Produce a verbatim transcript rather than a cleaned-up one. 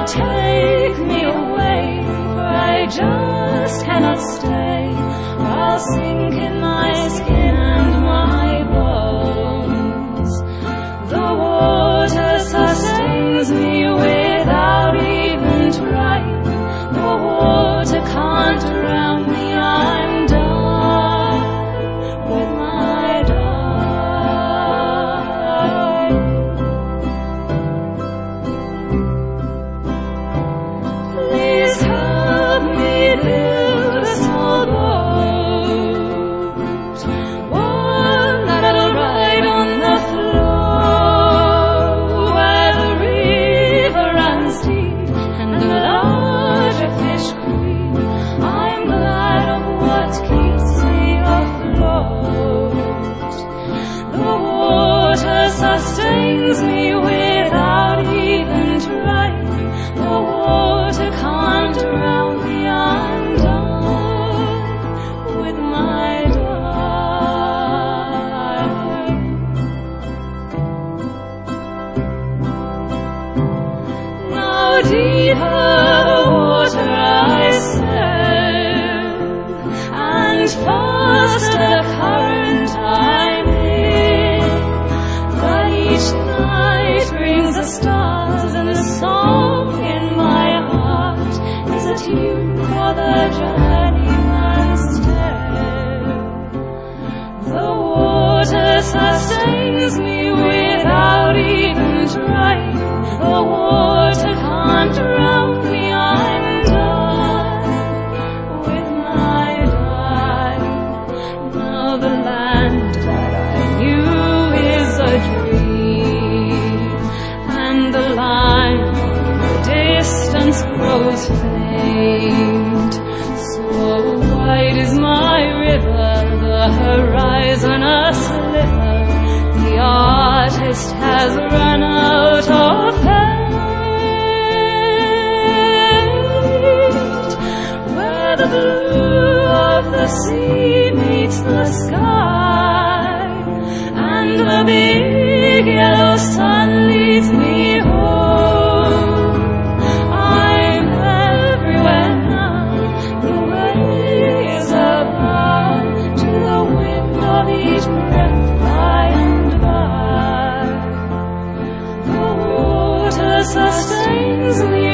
take me away, for I just cannot stay. I'll sink in my skin and my bones. The water sustains me without even trying. The water can't drown me. I'm done with my darling. Please help me build a small boat, one that'll ride on the flow, where the river runs deep and the larger fish creep. I'm glad of what keeps me afloat. The water sustains me without even trying. The water can't drown me. I'm done with my darling. Now deeper the water I sail, and faster the current I'm in. But each night brings the stars, and the song in my heart is a tune for the journeyman's tale. The water sustains me without even trying. The water can't drown me. I'm done with my darling. Now the land that I knew is a dream, and the line in the distance grows faint. So wide is my river, the horizon a sliver. The artist has run out of paint, where the blue of the sea meets the sky, and the big yellow sun leads me home. I'm everywhere now, the waves abound to the wind of each breath by and by. The water sustains me